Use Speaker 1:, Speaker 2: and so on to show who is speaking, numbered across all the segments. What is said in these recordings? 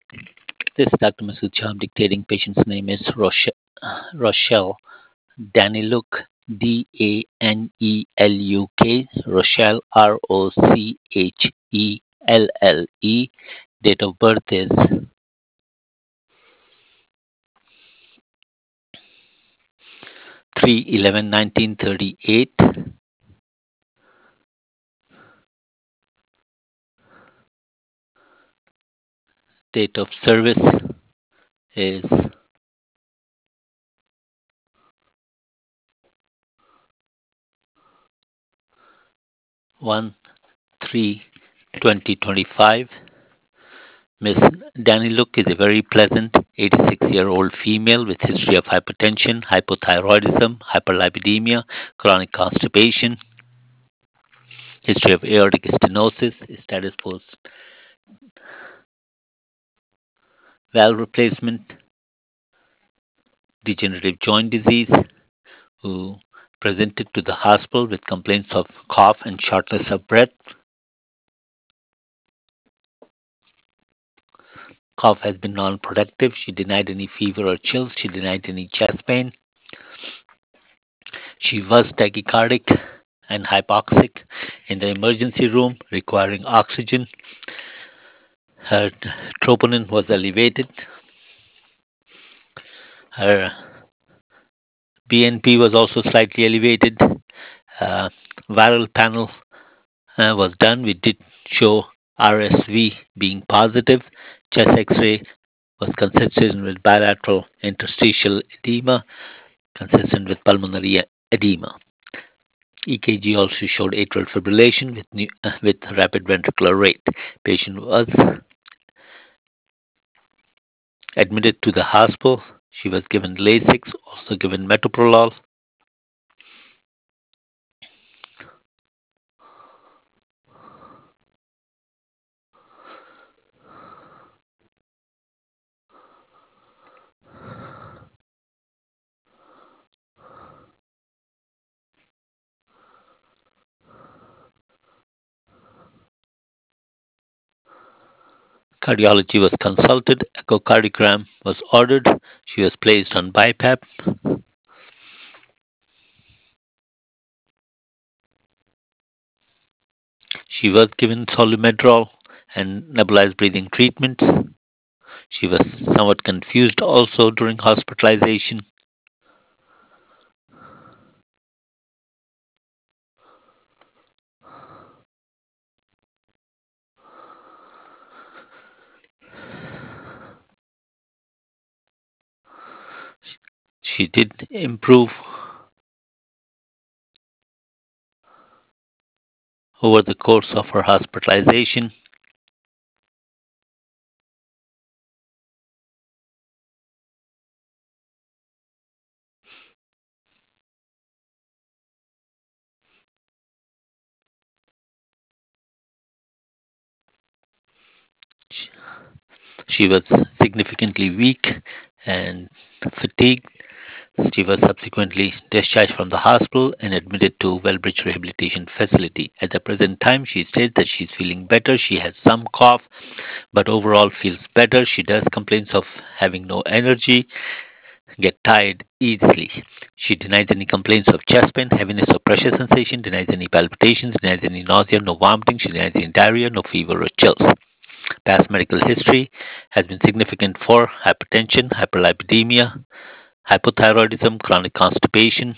Speaker 1: This is Dr. Masood Shah. I'm dictating. Patient's name is Rochelle Daniluk, Daneluk, Rochelle, Rochelle. Date of birth is 3/11/1938. Date of service is 1/3/2025. Miss Daniluk is a very pleasant 86-year-old female with history of hypertension, hypothyroidism, hyperlipidemia, chronic constipation, history of aortic stenosis, status post valve replacement, degenerative joint disease, who presented to the hospital with complaints of cough and shortness of breath. Cough has been non-productive. She denied any fever or chills. She denied any chest pain. She was tachycardic and hypoxic in the emergency room, requiring oxygen. Her troponin was elevated. Her BNP was also slightly elevated. Viral panel was done. We did show RSV being positive. Chest X-ray was consistent with bilateral interstitial edema, consistent with pulmonary edema. EKG also showed atrial fibrillation with rapid ventricular rate. Patient was admitted to the hospital. She was given Lasix, also given metoprolol. Cardiology was consulted. Echocardiogram was ordered. She was placed on BiPAP. She was given Solumedrol and nebulized breathing treatments. She was somewhat confused also during hospitalization. She did improve over the course of her hospitalization. She was significantly weak and fatigued. She was subsequently discharged from the hospital and admitted to Wellbridge Rehabilitation Facility. At the present time, she states that she's feeling better. She has some cough, but overall feels better. She does complains of having no energy, get tired easily. She denies any complaints of chest pain, heaviness or pressure sensation, denies any palpitations, denies any nausea, no vomiting. She denies any diarrhea, no fever or chills. Past medical history has been significant for hypertension, hyperlipidemia, hypothyroidism, chronic constipation,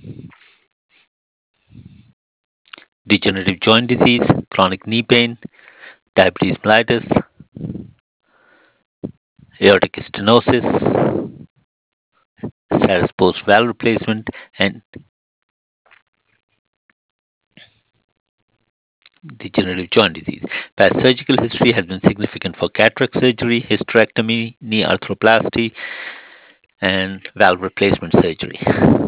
Speaker 1: degenerative joint disease, chronic knee pain, diabetes mellitus, aortic stenosis, status post valve replacement, and degenerative joint disease. Past surgical history has been significant for cataract surgery, hysterectomy, knee arthroplasty, and valve replacement surgery.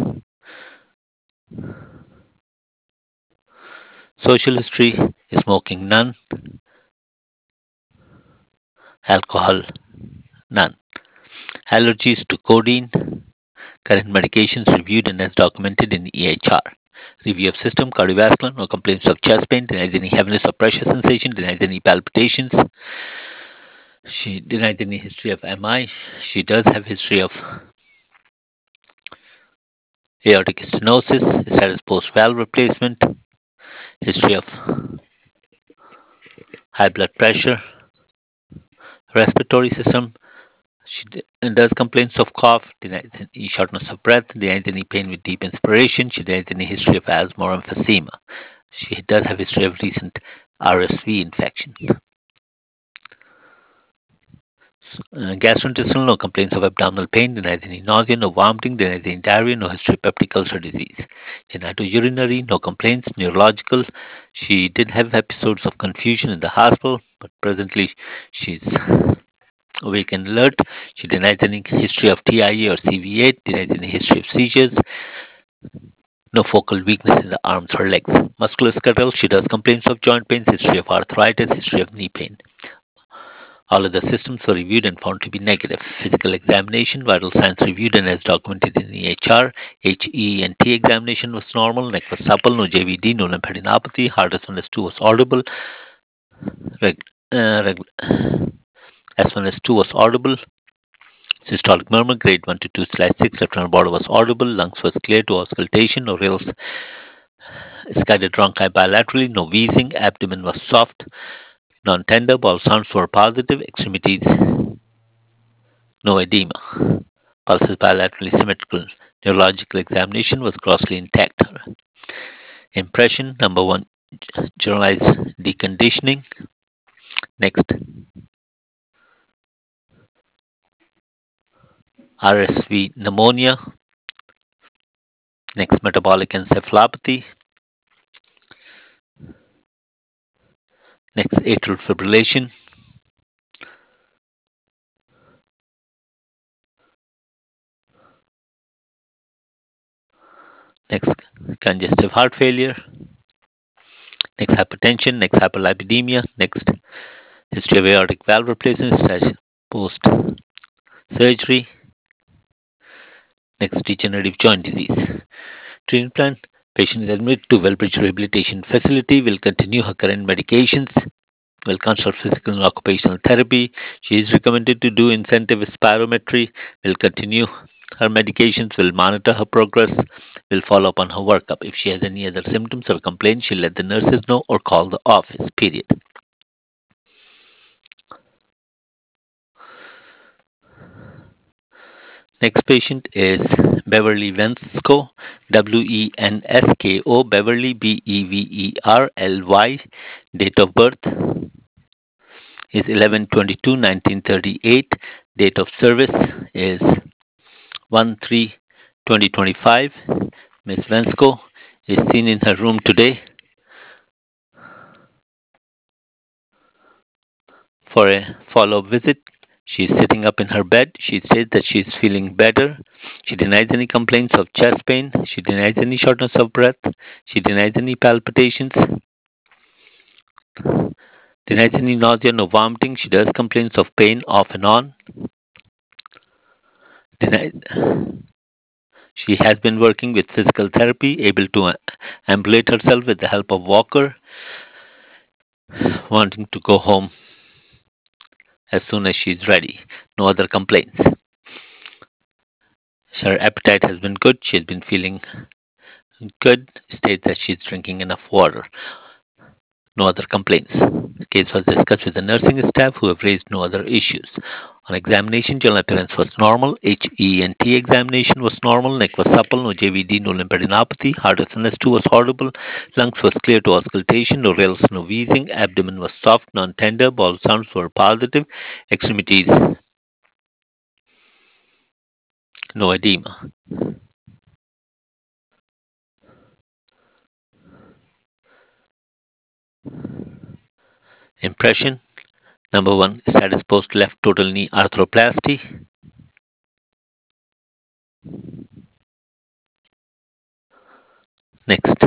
Speaker 1: Social history: smoking none, alcohol none. Allergies to codeine, current medications reviewed and as documented in EHR. Review of system, cardiovascular, no complaints of chest pain, denies any heaviness or pressure sensation, denies any palpitations. She denied any history of MI. She does have history of aortic stenosis, status post valve replacement, history of high blood pressure, respiratory system. She does complaints of cough, denies any shortness of breath, denies any pain with deep inspiration. She denies any history of asthma or emphysema. She does have history of recent RSV infection. Gastrointestinal, no complaints of abdominal pain, denies any nausea, no vomiting, denies any diarrhea, no history of peptic ulcer disease. Genitourinary, no complaints. Neurological, she did have episodes of confusion in the hospital, but presently she's awake and alert. She denies any history of TIA or CV8, denies any history of seizures, no focal weakness in the arms or legs. Musculoskeletal, she does complaints of joint pains, history of arthritis, history of knee pain. All other systems were reviewed and found to be negative. Physical examination, vital signs reviewed and as documented in EHR. HENT examination was normal, neck was supple, no JVD, no lymphadenopathy, heart S1S2 was audible, reg- reg- S1S2 was audible, systolic murmur grade 1 to 2/6, left upper border was audible, lungs was clear to auscultation, no rales Skyded bronchi bilaterally, no wheezing, abdomen was soft, non-tender, bowel sounds were positive, extremities no edema. Pulse is bilaterally symmetrical. Neurological examination was grossly intact. Impression number one, generalized deconditioning. Next, RSV pneumonia. Next, metabolic encephalopathy. Next, atrial fibrillation. Next, congestive heart failure. Next, hypertension. Next, hyperlipidemia. Next, history of aortic valve replacement post surgery. Next, degenerative joint disease. Treatment plan. Patient is admitted to Wellbridge Rehabilitation Facility. Will continue her current medications. Will consult physical and occupational therapy. She is recommended to do incentive spirometry. Will continue her medications. Will monitor her progress. Will follow up on her workup. If she has any other symptoms or complaints, she'll let the nurses know or call the office. Period. Next patient is Beverly Vensko, Wensko, Beverly, Beverly. Date of birth is 11/22/1938. Date of service is 1/3/2025. Ms. Vensko is seen in her room today for a follow-up visit. She is sitting up in her bed. She says that she is feeling better. She denies any complaints of chest pain. She denies any shortness of breath. She denies any palpitations. Denies any nausea, no vomiting. She does complaints of pain off and on. Denies. She has been working with physical therapy, able to ambulate herself with the help of walker, wanting to go home as soon as she is ready. No other complaints. Her appetite has been good. She has been feeling good. States that she is drinking enough water. No other complaints. The case was discussed with the nursing staff who have raised no other issues. On examination, general appearance was normal. HENT examination was normal. Neck was supple. No JVD, no lymphadenopathy. Heart SNS2 was audible. Lungs was clear to auscultation. No rales, no wheezing. Abdomen was soft, non-tender. Bowel sounds were positive. Extremities, no edema. Impression number one, status post left total knee arthroplasty. Next.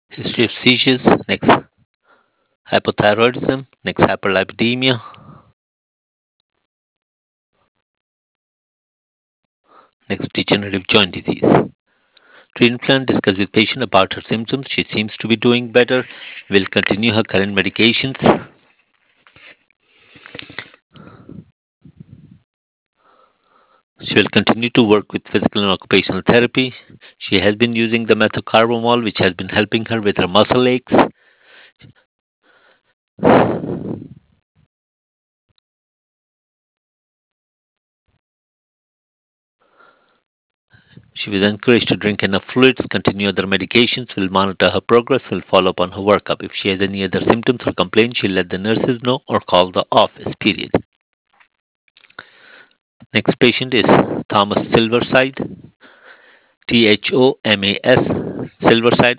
Speaker 1: history of seizures, next hypothyroidism, next hyperlipidemia, next degenerative joint disease. Treatment plan discuss with patient about her symptoms. She seems to be doing better. Will continue her current medications. She will continue to work with physical and occupational therapy. She has been using the methocarbamol, which has been helping her with her muscle aches. She was encouraged to drink enough fluids, continue other medications, will monitor her progress, will follow up on her workup. If she has any other symptoms or complaints, she'll let the nurses know or call the office, period. Next patient is Thomas Silverside. THOMAS, Silverside,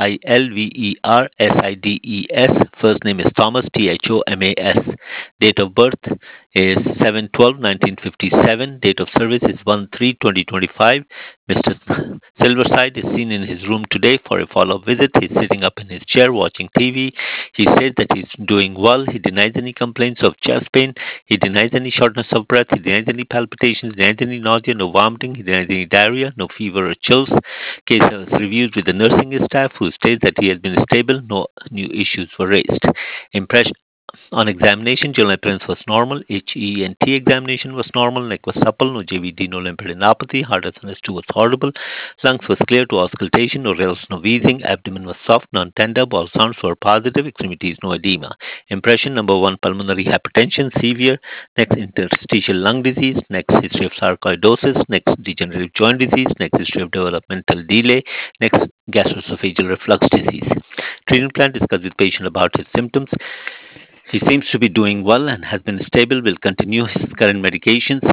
Speaker 1: SILVERSIDES. First name is Thomas, THOMAS. Date of birth is 7/12/1957. Date of service is 1/3/2025. Mr. Silverside is seen in his room today for a follow-up visit. He's sitting up in his chair watching TV. He says that he's doing well. He denies any complaints of chest pain. He denies any shortness of breath. He denies any palpitations. Denies any nausea, no vomiting. He denies any diarrhea, no fever or chills. Case was reviewed with the nursing staff who states that he has been stable. No new issues were raised. Impression on examination, general appearance was normal. HENT examination was normal. Neck was supple. No JVD, no lymphadenopathy. Heart SNS2 was audible. Lungs was clear to auscultation. No rales, no wheezing. Abdomen was soft, non-tender. Bowel sounds were positive. Extremities, no edema. Impression number one, pulmonary hypertension, severe. Next, interstitial lung disease. Next, history of sarcoidosis. Next, degenerative joint disease. Next, history of developmental delay. Next, gastroesophageal reflux disease. Treatment plan discussed with patient about his symptoms. He seems to be doing well and has been stable, will continue his current medications.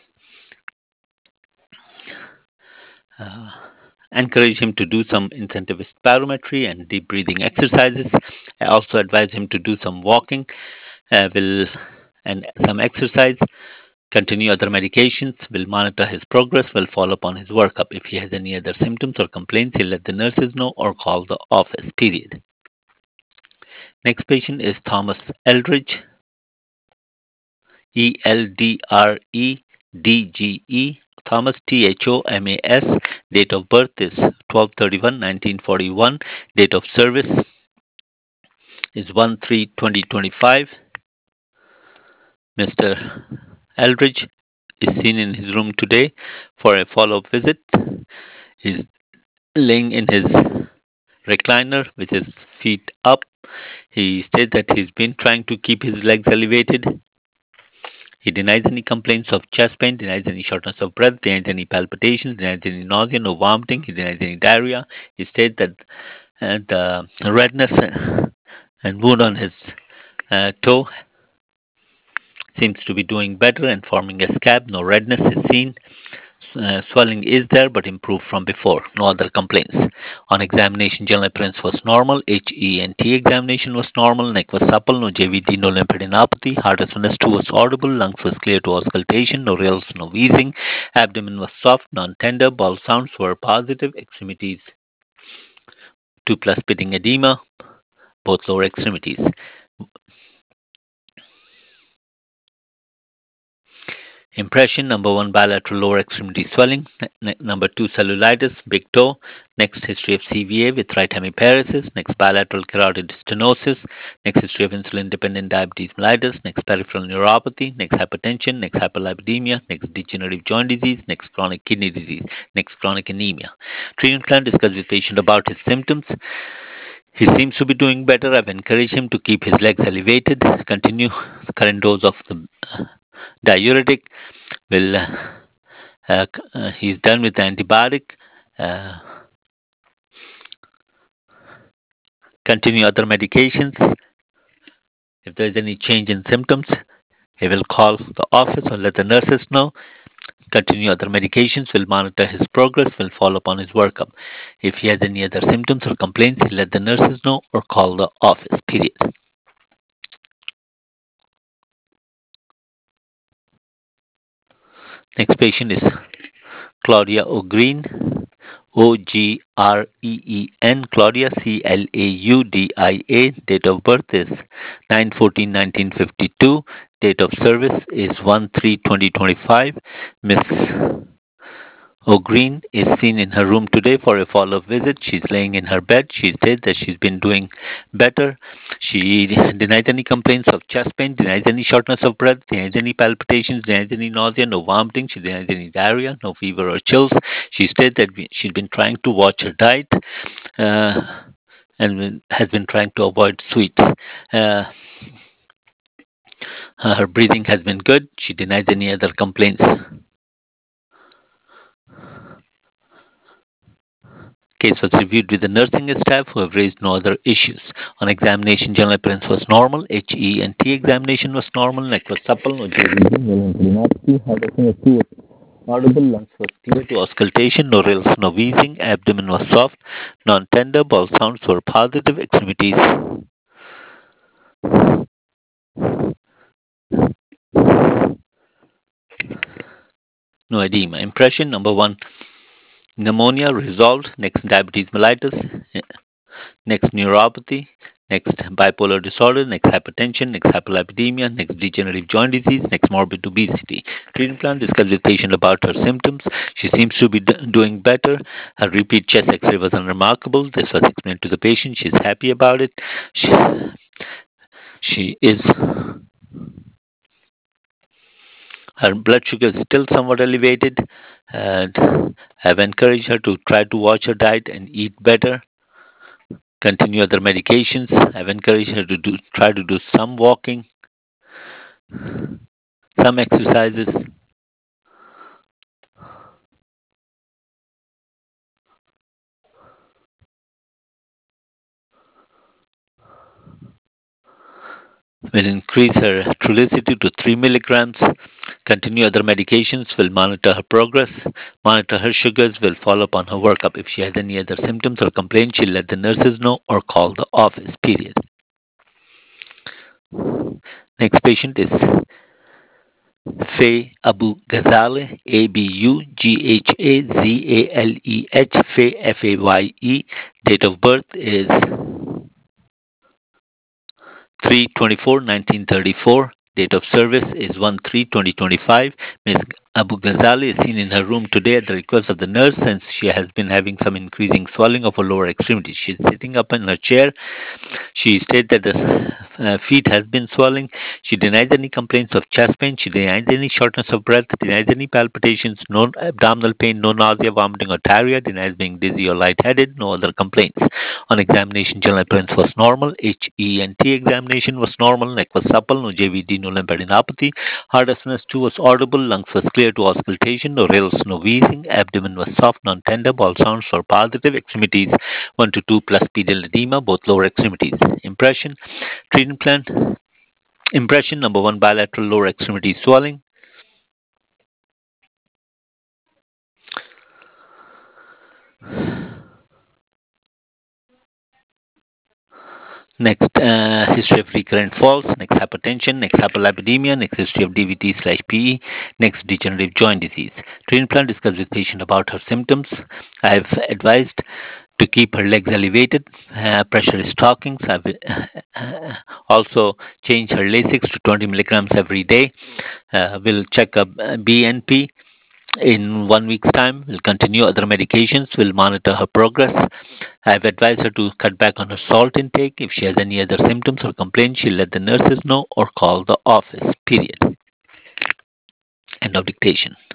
Speaker 1: Uh, Encourage him to do some incentive spirometry and deep breathing exercises. I also advise him to do some walking will and some exercise. Continue other medications, will monitor his progress, will follow up on his workup. If he has any other symptoms or complaints, he'll let the nurses know or call the office, period. Next patient is Thomas Eldridge. ELDREDGE. Thomas, THOMAS. Date of birth is 12/31/1941. Date of service is 1/3/2025. Mr. Eldridge is seen in his room today for a follow-up visit. He's laying in his recliner with his feet up. He states that he's been trying to keep his legs elevated. He denies any complaints of chest pain, denies any shortness of breath, denies any palpitations, denies any nausea, no vomiting, he denies any diarrhea. He states that the redness and wound on his toe seems to be doing better and forming a scab. No redness is seen. Swelling is there but improved from before. No other complaints. On examination, general appearance was normal. HENT examination was normal. Neck was supple. No JVD, no lymphadenopathy. Heart SNS2 was audible. Lungs was clear to auscultation. No rales, no wheezing. Abdomen was soft, non-tender. Bowel sounds were positive. Extremities 2 plus pitting edema, both lower extremities. Impression number one, bilateral lower extremity swelling. Number two, cellulitis, big toe. Next, history of CVA with right hemiparesis. Next, bilateral carotid stenosis. Next, history of insulin dependent diabetes mellitus. Next, peripheral neuropathy. Next, hypertension. Next, hyperlipidemia. Next, degenerative joint disease. Next, chronic kidney disease. Next, chronic anemia. Treatment plan discussed with patient about his symptoms. He seems to be doing better. I've encouraged him to keep his legs elevated, continue the current dose of the diuretic, will he's done with the antibiotic, uh, continue other medications. If there's any change in symptoms, he will call the office or let the nurses know. Continue other medications, will monitor his progress, will follow up on his workup. If he has any other symptoms or complaints, he'll let the nurses know or call the office, period. Next patient is Claudia O'Green. Ogreen, Claudia, Claudia. Date of birth is 9/14/1952. Date of service is 1/3/2025. Miss O'Green is seen in her room today for a follow-up visit. She's laying in her bed. She said that she's been doing better. She denies any complaints of chest pain, denies any shortness of breath, denies any palpitations, denies any nausea, no vomiting. She denies any diarrhea, no fever or chills. She said that she's been trying to watch her diet uh, and has been trying to avoid sweets. Uh, her breathing has been good. She denies any other complaints. Case was reviewed with the nursing staff who have raised no other issues. On examination, general appearance was normal. HE and T examination was normal. Neck was supple. No jejunopathy. Heart opening was audible. Lungs was clear to auscultation. No rills, no wheezing. Abdomen was soft, non-tender. Bowel sounds were positive. Extremities. No edema. Impression number one: pneumonia resolved. Next, diabetes mellitus. Next, neuropathy. Next, bipolar disorder. Next, hypertension. Next, hyperlipidemia. Next, degenerative joint disease. Next, morbid obesity. Treatment plan: discuss with patient about her symptoms. She seems to be doing better. Her repeat chest X-ray was unremarkable. This was explained to the patient. She's happy about it. She, she is. Her blood sugar is still somewhat elevated, and I've encouraged her to try to watch her diet and eat better. Continue other medications. I've encouraged her to try to do some walking, some exercises. Will increase her Trulicity to 3 milligrams. Continue other medications. Will monitor her progress. Monitor her sugars. Will follow up on her workup. If she has any other symptoms or complaints, she'll let the nurses know or call the office. Period. Next patient is Faye Abu Ghazaleh, Abughazaleh, Faye Faye. Date of birth is 3/24/1934. Date of service is 1/3/2025. Ms. Abu Ghazali is seen in her room today at the request of the nurse since she has been having some increasing swelling of her lower extremity. She is sitting up in her chair. She stated that the feet has been swelling. She denies any complaints of chest pain. She denies any shortness of breath, denies any palpitations, no abdominal pain, no nausea, vomiting, or diarrhea, denies being dizzy or lightheaded, no other complaints. On examination, general appearance was normal. HE and T examination was normal. Neck was supple, no JVD, no lymphadenopathy. Heart SNS2 was audible. Lungs was clear to auscultation, no rills, no wheezing. Abdomen was soft, non-tender. Bowel sounds were positive. Extremities 1 to 2 plus pedal edema, both lower extremities. Impression, treatment plan. Impression number one: bilateral lower extremity swelling. Next, history of recurrent falls. Next, hypertension. Next, hyperlipidemia. Next, history of DVT/PE. Next, degenerative joint disease. Treatment plan: discuss with patient about her symptoms. I have advised to keep her legs elevated. Pressure stockings. I will also change her Lasix to 20 milligrams every day. We'll check up BNP in 1 week's time. We'll continue other medications. We'll monitor her progress. I've advised her to cut back on her salt intake. If she has any other symptoms or complaints, she'll let the nurses know or call the office. Period. End of dictation.